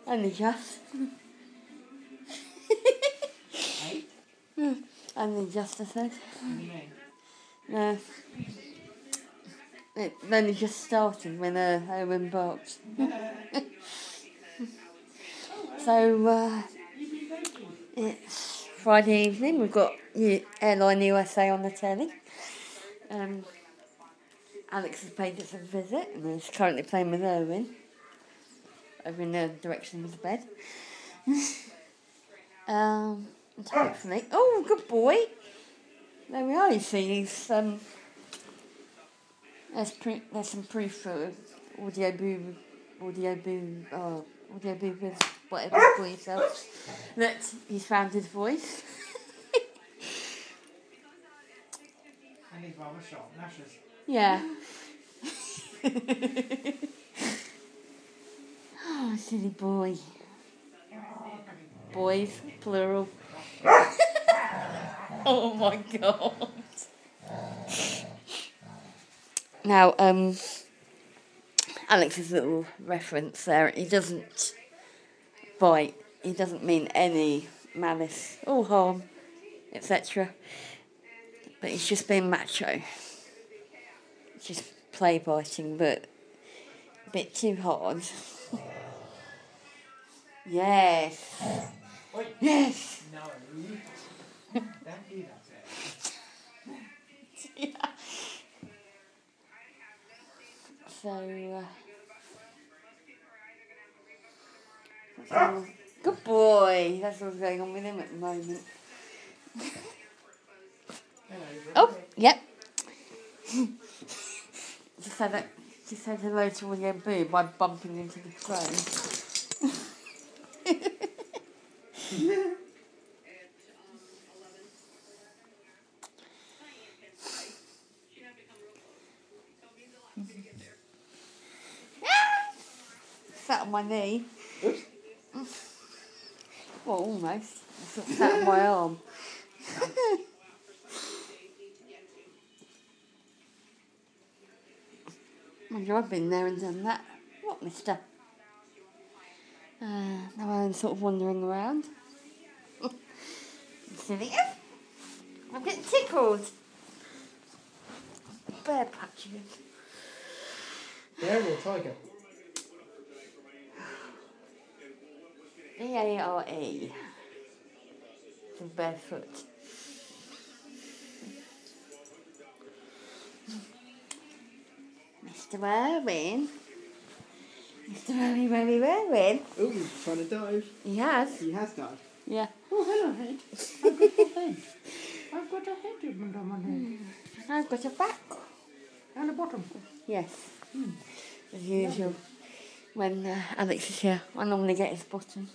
Only just. Eight? Only just, I said. What do you mean? No. It only just started when Owen barked. So, it's Friday evening. We've got Airline USA on the telly. Alex has paid us a visit and he's currently playing with Owen over in the direction of the bed. And hopefully... Oh, good boy! There we are, you see. There's some proof for audio boo with whatever you call yourself, that he's found his voice. And he's rather sharp lashes. Yeah. Oh, silly boy. Boys, plural. Oh my god. Now, Alex's little reference there, he doesn't bite, he doesn't mean any malice or harm, etc. But he's just being macho. Just play biting, but a bit too hard. Yes. Wait. Yes. No. Don't do that. Yeah. So, good boy. That's what's going on with him at the moment. Oh, yep. Just said hello to William Boo by bumping into the throne. Sat on my knee. Oops. Well, almost. I sort of sat on my arm. Mind you, I've been there and done that. What, mister? Now I'm sort of wandering around. Silly. I'm getting tickled. Bear patching. Bear or tiger? B-A-R-E. For barefoot. Mr. Irwin. Mr. Irwin. Oh, he's trying to dive. He has. He has dived. Yeah. Oh, hello, head. I've got a head. I've got a head on my head. I've got a back. And a bottom. Yes. As usual. When Alex is here, I normally get his bottom.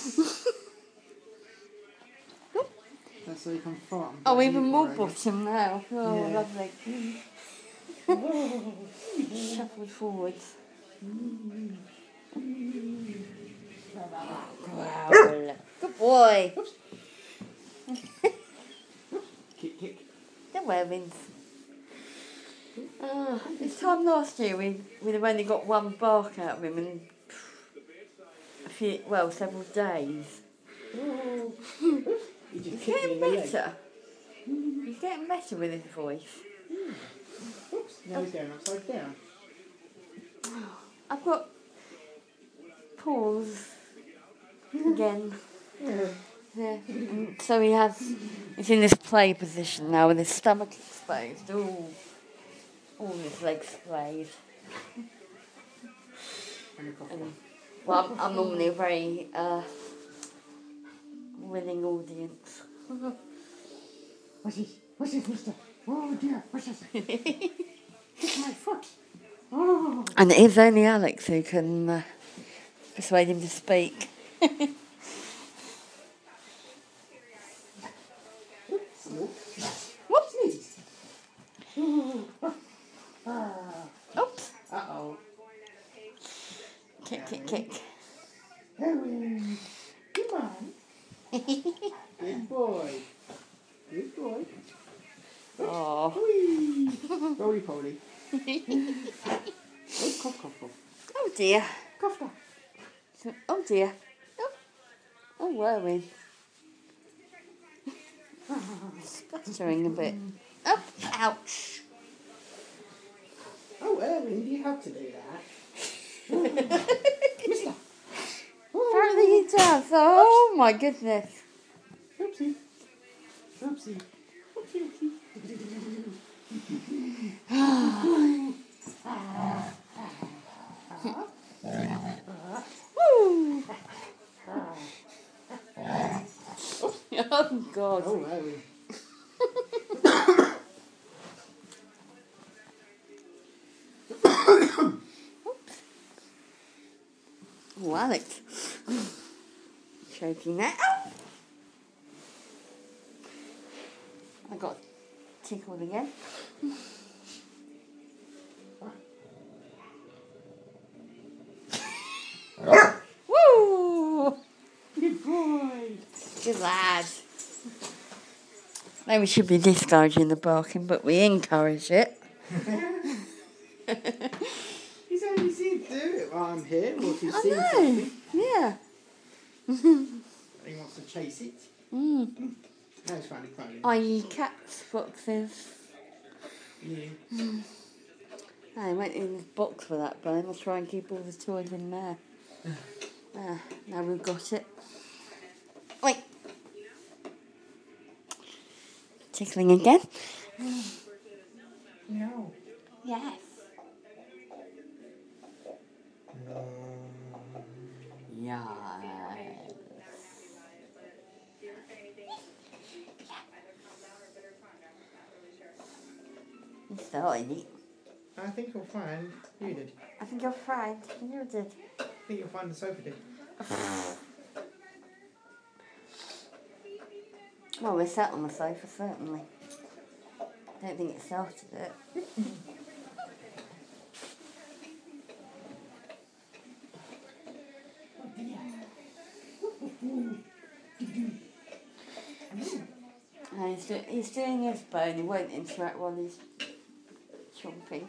That's so you can farm. Oh, even more bottom now. Oh, Yeah. lovely. Shuffled forwards. Growl. Good boy. Oops. Kick, kick. The Werwins. This time last year we'd have only got one bark out of him in several days. Oh. He just He's kicked me getting in the leg. better. He's getting better with his voice. Oops. Now he's going upside down. I've got paws again. Yeah. So he's in this play position now with his stomach exposed, all his legs splayed. Well, I'm normally a very willing audience. What's this, mister? Oh dear, what's this? It's my foot. Oh. And it is only Alex who can persuade him to speak. What's this? Oops. Uh-oh. Kick. Owen, come on. Good boy. Good boy. Oh. Whee. Roly poly. Oh, cough. Oh dear. Cough. So, oh dear. Oh, oh, were we? Sputtering a bit. Oh, ouch. Oh, Erwin, you have to do that. Mister. Apparently he does. Oh my goodness. Oopsie. Oopsie. Oopsie. Woo. Oh God. Oh, Erwin. Oh, Alex. Choking now. I got tickled again. Woo! Good boy. Good lad. Maybe we should be discouraging the barking, but we encourage it. He's only seen do it while I'm here, or if he's I seen know. something. Yeah. He wants to chase it. Mm. That's funny, funny. I.e. cats, foxes. Yeah. I went in this box for that bone. I'll try and keep all the toys in there. Now we've got it. Wait. Tickling again? No. Yes. Yes. You started it. I think you'll find you did. I think you're fried. You did. I think you'll find the sofa did. Well, we sat on the sofa, certainly. Don't think it started it. And he's doing his bone. He won't interact while he's chomping.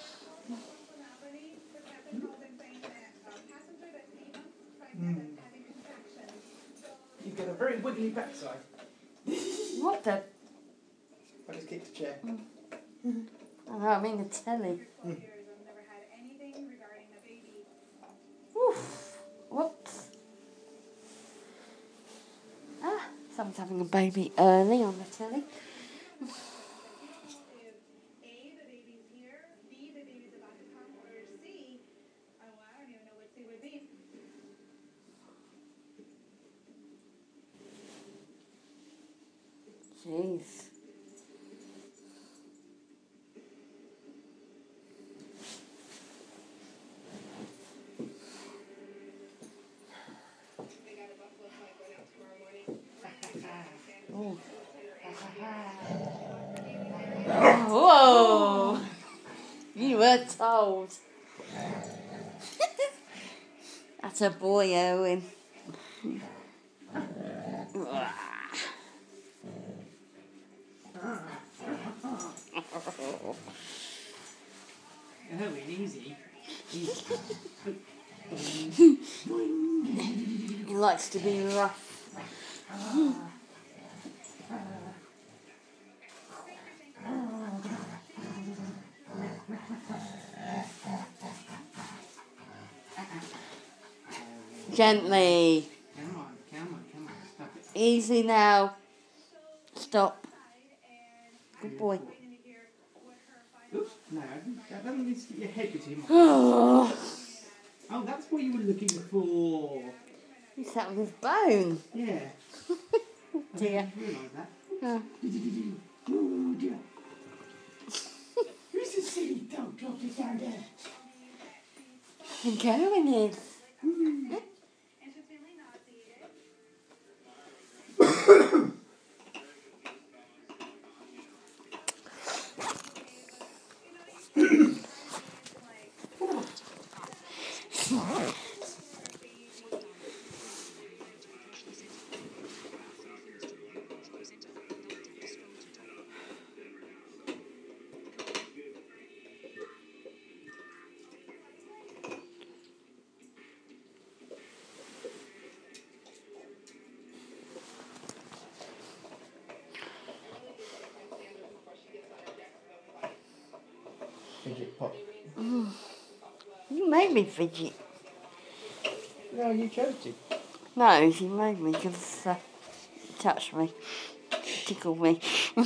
You've got a very wiggly backside. What the? I just kicked a chair. Oh, no, I mean the telly. Oof. Whoops. Someone's having a baby early on the telly. Jeez. Oh. Whoa! You were told. That's a boy, Owen. Erwin, easy. He likes to be rough. Gently. Come on. Stop it. Easy now. Stop. Good boy. Oops, no, that doesn't need to get your head between my Oh, Oh, that's what you were looking for. he sat with his bone. Yeah. Dear. I didn't realise that. Oh. Oh, dear. Who's this silly dog dropping down there? I think Owen is. fidget pop. You made me fidget. No, you chose to. No, you made me because touched me, tickled me.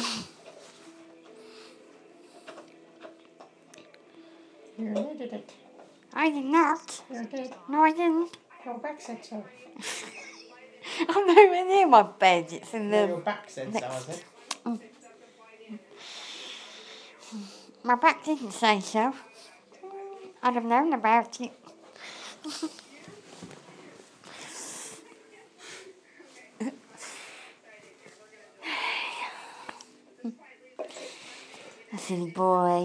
You needed it. I did not. You did. No, I didn't. Your back said so. I'm nowhere near my bed. It's in No, the. your back said so, I said. My back didn't say so. I'd have known about it. A silly boy.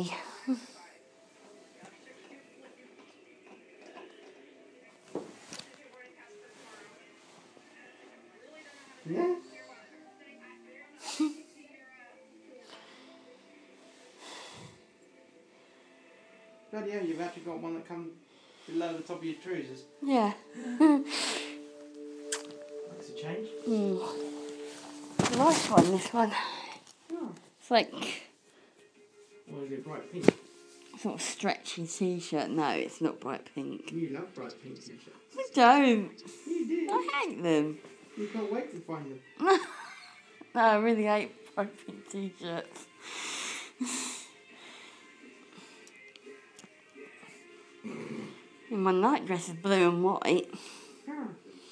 Yeah. Bloody hell, you've actually got one that comes below the top of your trousers. Yeah. That's a change. Nice one, this one. Oh. It's like Or is it bright pink? sort of stretchy t-shirt. No, it's not bright pink. You love bright pink t-shirts. I don't. You do. I hate them. You can't wait to find them. No, I really hate bright pink t-shirts. And my nightdress is blue and white. Oh.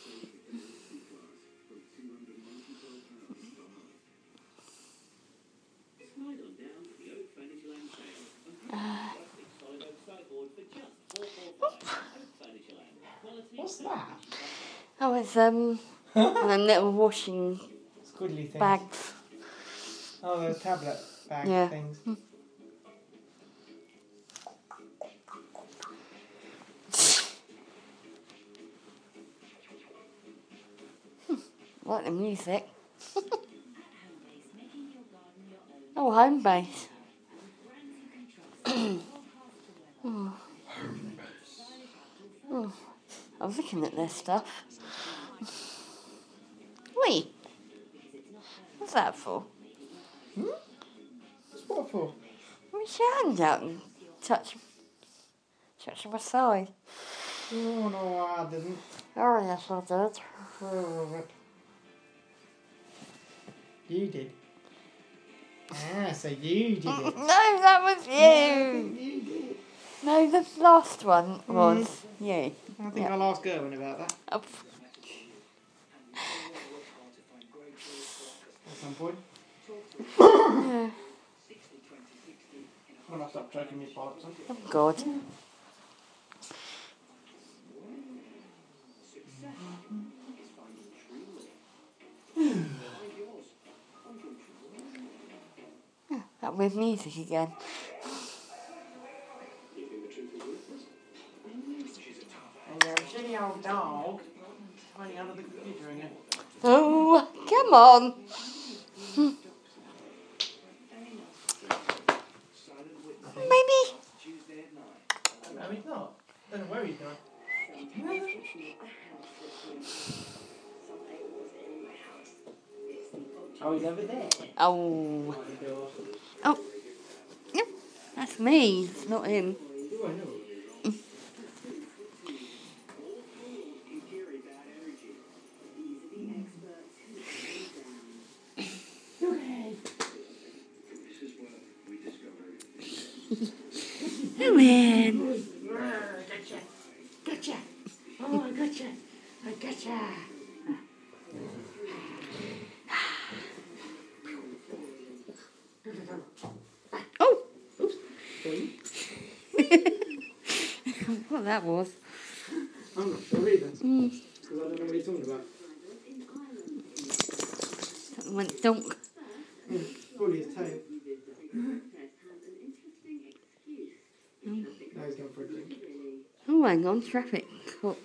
What's that? Oh, it's and little washing Squiddly things. bags. Oh, those tablet bag Yeah. things. Like the music. Oh, home base. Oh, I was looking at their stuff. Wait, what's that for? What's what for? Reach your hand out and touch my side. Oh, no, I didn't. Oh, yes, I did. Oh, you did. Ah, so you did it. No, that was Yeah, I you. think you did. No, the last one was you. I think Yeah. I'll ask Gerwin about that Oh, at some point. yeah. When I stop choking my parts on. Oh, God. That with music again. And your silly old dog hiding under the computer again. Oh, come on. Maybe. No, he's not. I don't know where he's going. Oh, he's over there. Oh. Oh. Yep. That's me. It's not him. Oh, I know. Come in. Gotcha. Gotcha. Oh, I gotcha. I gotcha. Oh. What that was. I'm not sure either. Because I don't know what he's talking about. That went donk. Probably his tail. Now he's going for a drink. Oh, hang on. Traffic cops.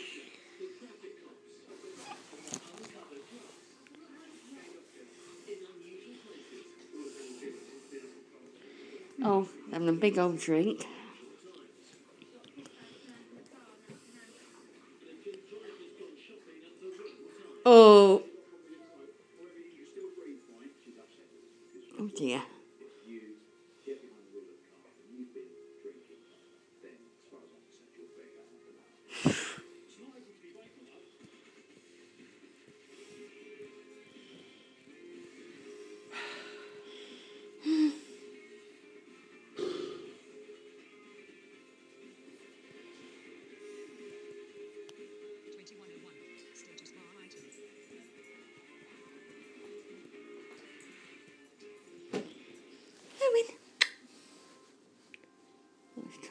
Oh, having a big old drink. Oh. Oh dear.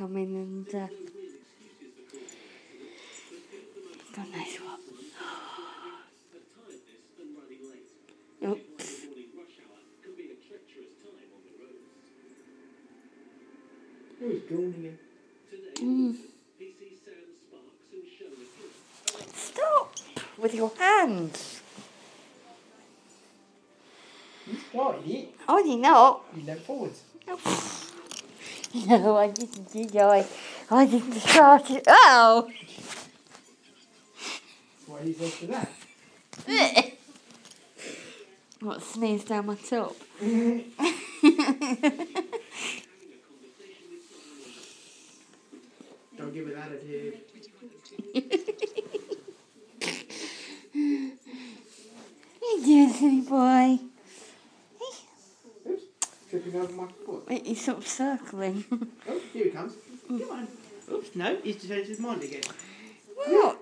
come in and God knows what. Oops. Who's yawning? Stop with your hands. You started it. I did not. You leant forwards. No, I didn't, did I? I didn't start it. Oh! What he says to that? What, sneeze down my top? Don't give it attitude. What are you doing, silly boy? Oops, tripping over my foot. He's sort of circling. Oh, here he comes. Come on. Oops, no, he's changed his mind again. What?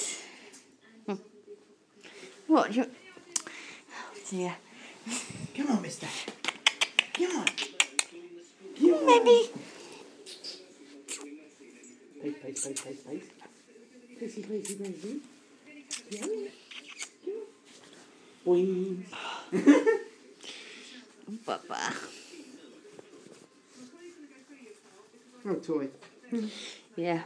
What? You... Oh dear. Come on, mister. Come on. Maybe. Pace. Pacey. Yeah. Boing. Baba. Oh, toy. Yeah.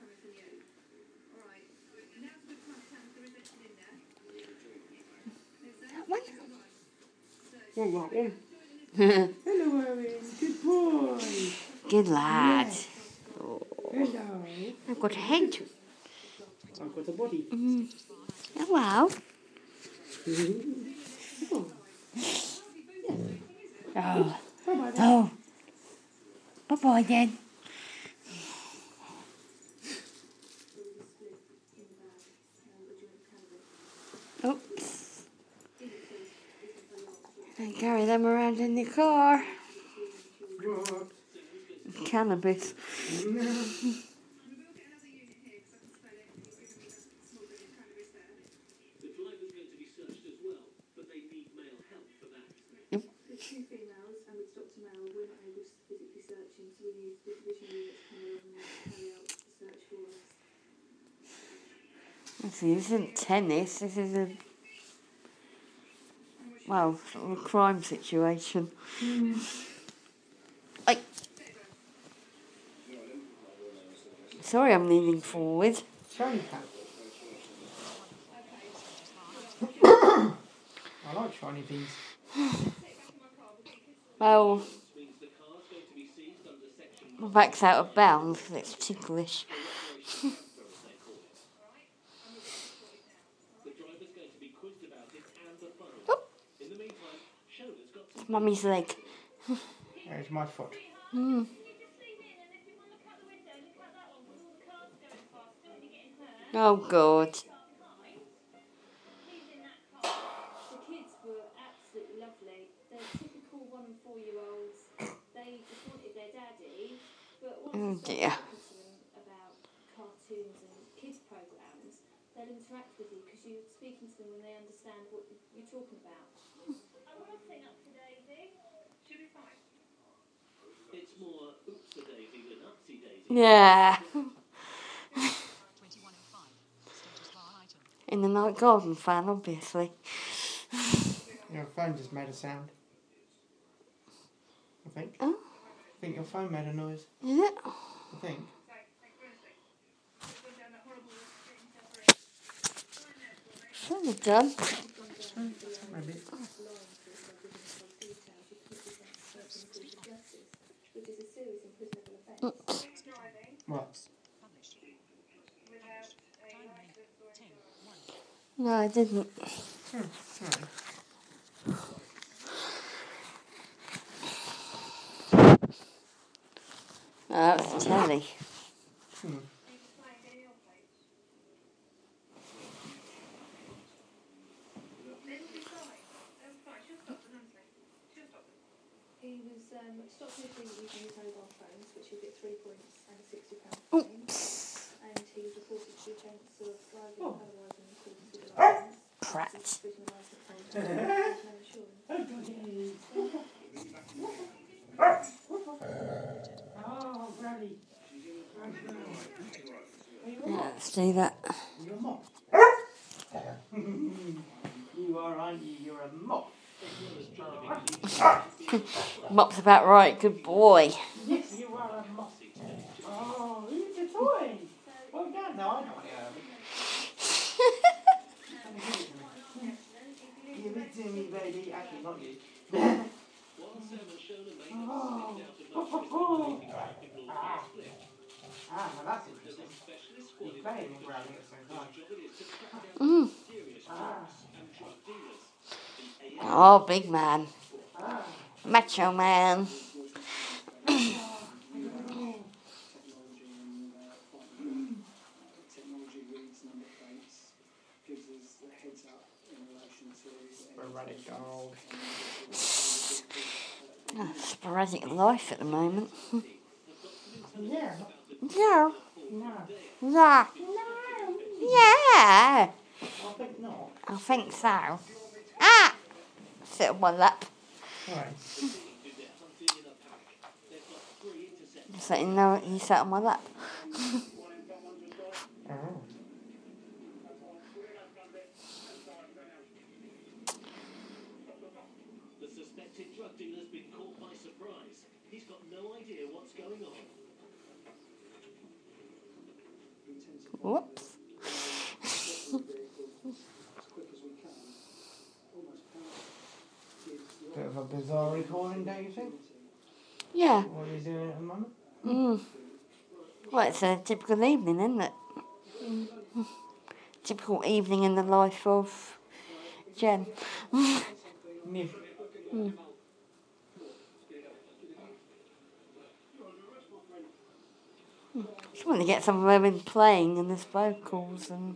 That one? One right one. Hello, Owen. Good boy. Good lad. Yes. Oh, Hello. I've got a head. I've got a body. Oh, wow. Oh. Bye-bye then. Oh. Bye-bye then. Oops. And carry them around in the car. What? Cannabis. The two females, and with Dr. Mel, we're not able to physically search him, so we need the division unit to come along and carry out the search for us. This isn't tennis, this is a, well, sort of a crime situation. Ay. Sorry I'm leaning forward. Shiny cat. I like shiny things. Well, my back's out of bounds because it's ticklish. Oh. It's Mummy's leg. There's my foot. Oh, God. The kids were absolutely lovely. They're typical 1 and 4-year-olds. They just wanted their daddy, but once Oh, you start dear. talking to them about cartoons and kids programs, they'll interact with you because you're speaking to them and they understand what you're talking about. I want to sing up to Daisy. She'll be fine. It's more oops-a-daisy than upsy-daisy. Yeah. In the Night Garden fan, obviously. Your phone just made a sound. I think. Oh, I think your phone made a noise. is it? I think. Should have done. Maybe. Which is a series of prison events. What? No, I didn't. Oh, that was the telly. He was stopped midway using his mobile phones, which he'll get 3 points and a £60 fine. Oops. And he was reported to the offence of driving otherwise in accordance with the licence. Prat. Provision of licence holder, there's no insurance. Oh, Granny. do that. You're a mop. You are, aren't you? You're a mop. Mop's about right, good boy. Yes, you are a mop. Oh, look at the toy. Well done. Now I know what you are. Give it to me, baby. Actually, not you. Now that's interesting. He's playing and grabbing at the same time. Oh, big man. Macho man. Technology reads number plates, gives us the heads up in relation to Sporadic dog. Sporadic life at the moment. Yeah. Yeah. No. Yeah. Yeah. I think not. I think so. Ah! Sit on my lap. Right. Just letting you know you sat on my lap. Oh. The suspected drug dealer's been caught by surprise. He's got no idea what's going on. Whoops. as quick as we can, almost gives Bit of a bizarre recording, don't you think? Yeah. What are you doing at the moment? Well, it's a typical evening, isn't it? Typical evening in the life of Jen. Yeah. She wanted to get some women playing and there's vocals and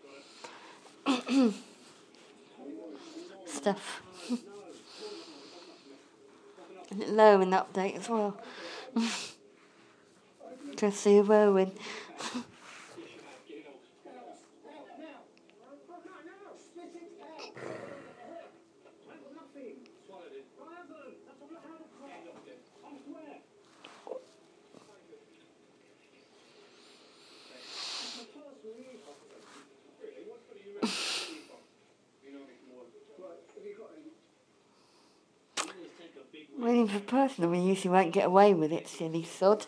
stuff. And it's low in the update as well. Courtesy of Owen. Waiting for personal, we usually won't get away with it, silly sod.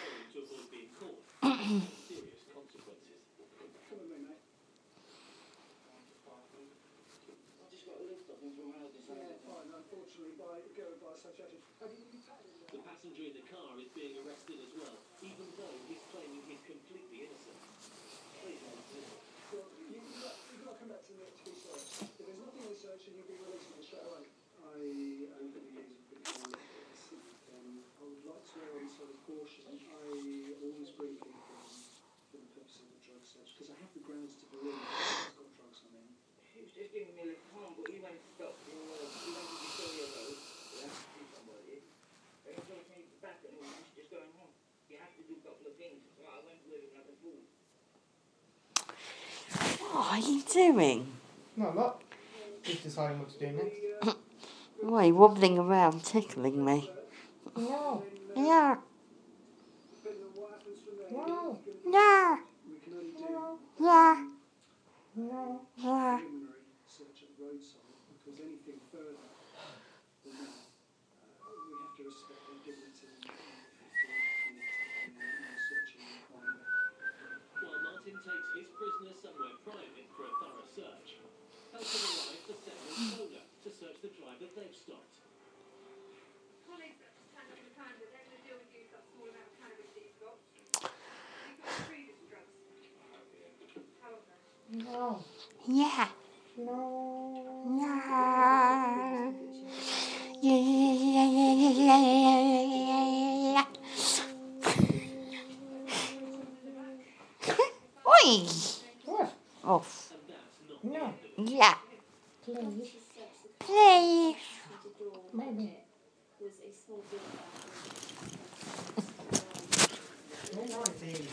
The passenger in the car is being arrested as well, even though he's claiming he's completely innocent. You've got to come back to the next piece search. If there's nothing in the search, then you'll be released on straight away. Over the years have been told this, and I would like to err on the side of caution. I always bring people for the purpose of the drug search, because I have the grounds to believe that he's got drugs on him. He was just giving me a little time, but he went to stop in he went to Victoria Road, he had to see somebody, and he told me back and he was just going home. You have to do a couple of things, so I went with him like a fool. What are you doing? Not a lot. Just deciding what to do next. Why are you wobbling around, tickling me? No. Yeah. No. Yeah. We can only do Yeah. No. Yeah. preliminary search at the roadside, because anything further than that, we have to respect their dignity and searching and crime. While Martin takes his prisoner somewhere private for a thorough search, Helton arrives for Sarah and Soda to search the drive that they've stopped. Colleagues that stand up in the pan, they're going to deal with you for that small amount of cannabis that you've got. You've got previous drugs. How long then? No. Yeah. No. Yeah. Yeah. Oi! What? Off. No. Yeah. Please. Please. Maybe. Was a small door No idea.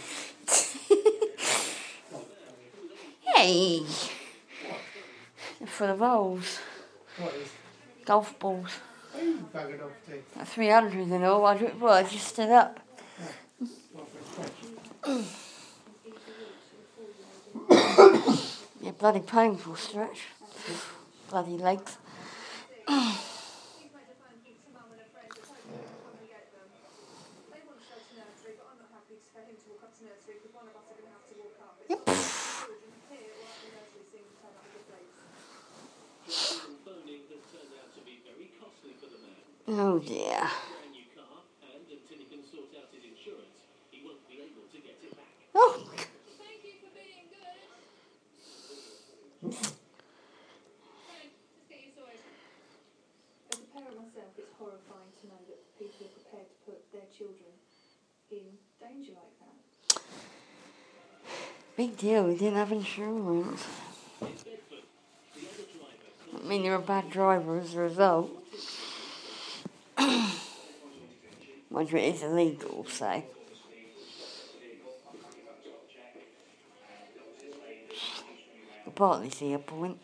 Hey. For the rolls. What is? Golf balls. Who are you buggered off to? At 300 and all. I just stood up. What for a stretch? bloody painful stretch. Bloody legs. He's made a phone call to Mum and a friend that's hoping we can come and get them. They want to go to nursery, but I'm not happy for him to walk up to nursery because one of us are going to have to walk up. It's not like children here or at the nursery seem to turn up with the police. Driving and phoning has turned out to be very costly for the man. Oh dear. Brand new car, and until he can sort out his insurance, he won't be able to get it back. Oh, Thank you for being good. Frank, just get you sorted. As a parent myself, it's horrifying to know that people are prepared to put their children in danger like that. big deal. We didn't have insurance. In Bedford, the other driver I mean, you're a bad driver as a result. Mind you, it is illegal, so. I partly see a point.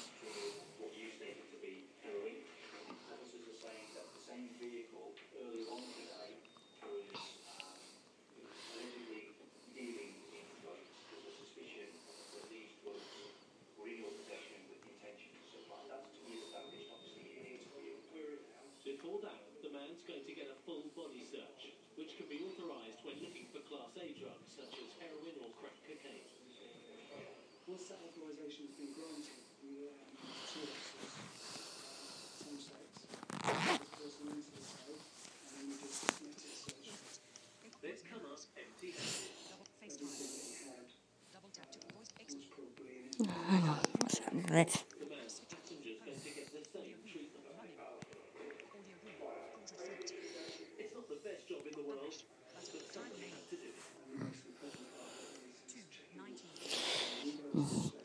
Before that, the man's going to get a full body search, which can be authorised when looking for Class A drugs such as heroin or crack cocaine. Once that authorisation has been granted, we two officers, some states, this person into the cell, and then we just cosmetic search. They've come up empty-handed. Everything that he had was probably in his Hang on, what's happened to this? The man's passengers going to get the same treatment. It's not the best job in the world, but somebody had to do it. and the most important part is checking the windows,